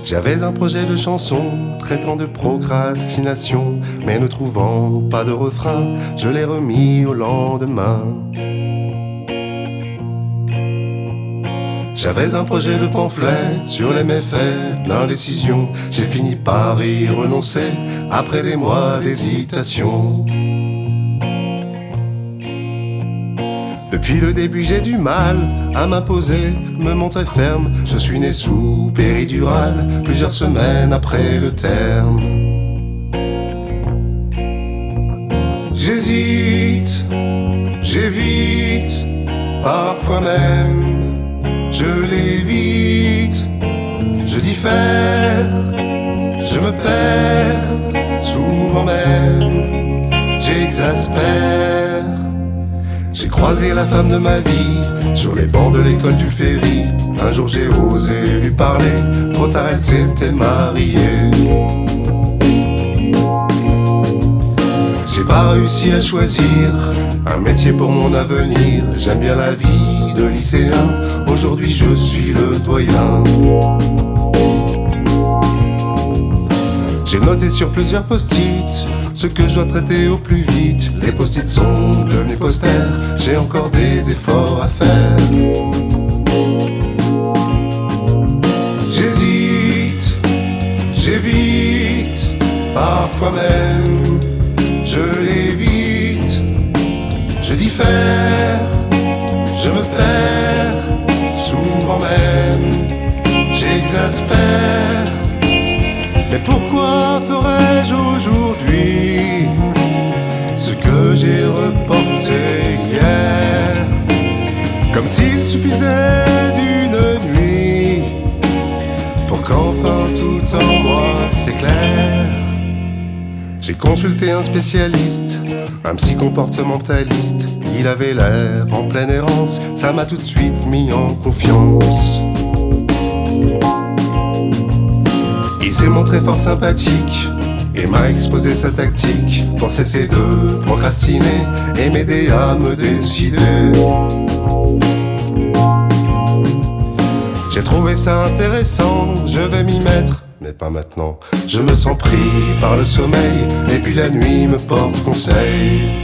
J'avais un projet de chanson traitant de procrastination, mais ne trouvant pas de refrain, je l'ai remis au lendemain. J'avais un projet de pamphlet sur les méfaits de l'indécision. J'ai fini par y renoncer après des mois d'hésitation. Depuis le début j'ai du mal à m'imposer, me montrer ferme. Je suis né sous péridurale plusieurs semaines après le terme. J'hésite, j'évite, parfois même je l'évite. Je diffère, je me perds, souvent même j'exaspère. J'ai croisé la femme de ma vie sur les bancs de l'école du Ferry. Un jour j'ai osé lui parler, trop tard elle s'était mariée. J'ai pas réussi à choisir un métier pour mon avenir. J'aime bien la vie de lycéen, aujourd'hui je suis le doyen. J'ai noté sur plusieurs post-it ce que je dois traiter au plus vite. Les post-it sont devenus posters, j'ai encore des efforts à faire. J'hésite, j'évite, parfois même je l'évite. Je diffère, je me perds, souvent même j'exaspère. Mais pourquoi ferais-je aujourd'hui ce que j'ai reporté hier? Comme s'il suffisait d'une nuit pour qu'enfin tout en moi s'éclaire. J'ai consulté un spécialiste, un psychocomportementaliste. Il avait l'air en pleine errance, ça m'a tout de suite mis en confiance. Il s'est montré fort sympathique et m'a exposé sa tactique pour cesser de procrastiner et m'aider à me décider. J'ai trouvé ça intéressant, je vais m'y mettre, mais pas maintenant. Je me sens pris par le sommeil et puis la nuit me porte conseil.